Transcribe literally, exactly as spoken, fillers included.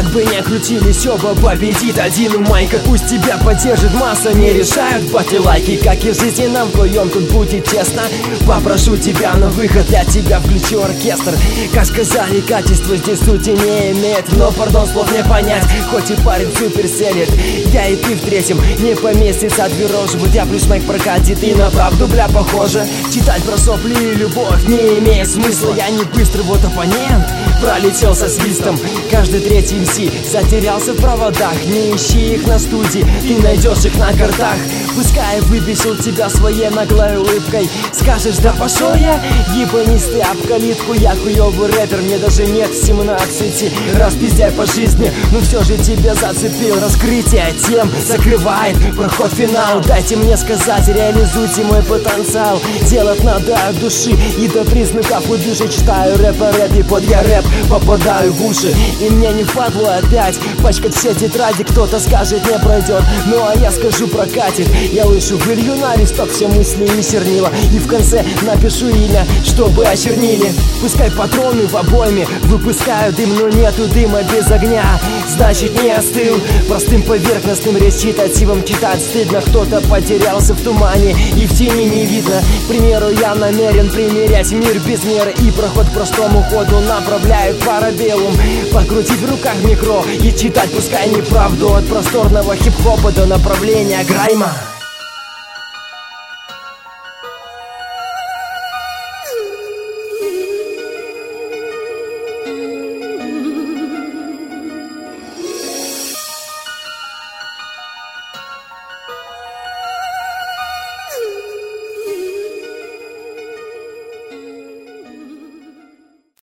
Как бы ни крутились, оба победит один Майка. Пусть тебя поддержит масса, не решают баты лайки. Как и в жизни нам вдвоем тут будет честно. Попрошу тебя на выход, для тебя включу оркестр. Как сказали, качество здесь сути не имеет. Но, пардон, слов не понять, хоть и парень супер селит. Я и ты в третьем, не поместится две рожи. Будь я плюс майк прокатит и на правду, бля, похоже. Читать про сопли и любовь не имеет смысла. Я не быстрый, вот оппонент пролетел со свистом. Каждый третий эм си затерялся в проводах. Не ищи их на студии, ты найдешь их на картах. Пускай выбесил тебя своей наглой улыбкой. Скажешь, да пошел я, ебанись ты об калитку. Я хуёвый рэпер, мне даже нет семнадцати. Распиздяй по жизни, но все же тебя зацепил. Раскрытие тем закрывает проход в финал. Дайте мне сказать, реализуйте мой потенциал. Делать надо от души и до признаков удыши. Читаю рэп о рэпе, под я рэп попадаю в уши. И мне не впадло опять пачкать все тетради. Кто-то скажет, не пройдет, ну а я скажу, прокатит. Я лышу, вылью на листок все мысли и чернила. И в конце напишу имя, чтобы очернили. Пускай патроны в обойме выпускают дым, но нету дыма без огня. Значит, не остыл. Простым поверхностным речитативом читать стыдно. Кто-то потерялся в тумане и в тени не видно. К примеру, я намерен примерять мир без меры. И проход к простому ходу направляю парабеллум. Покрутить в руках микро и читать пускай неправду. От просторного хип-хопа до направления грайма.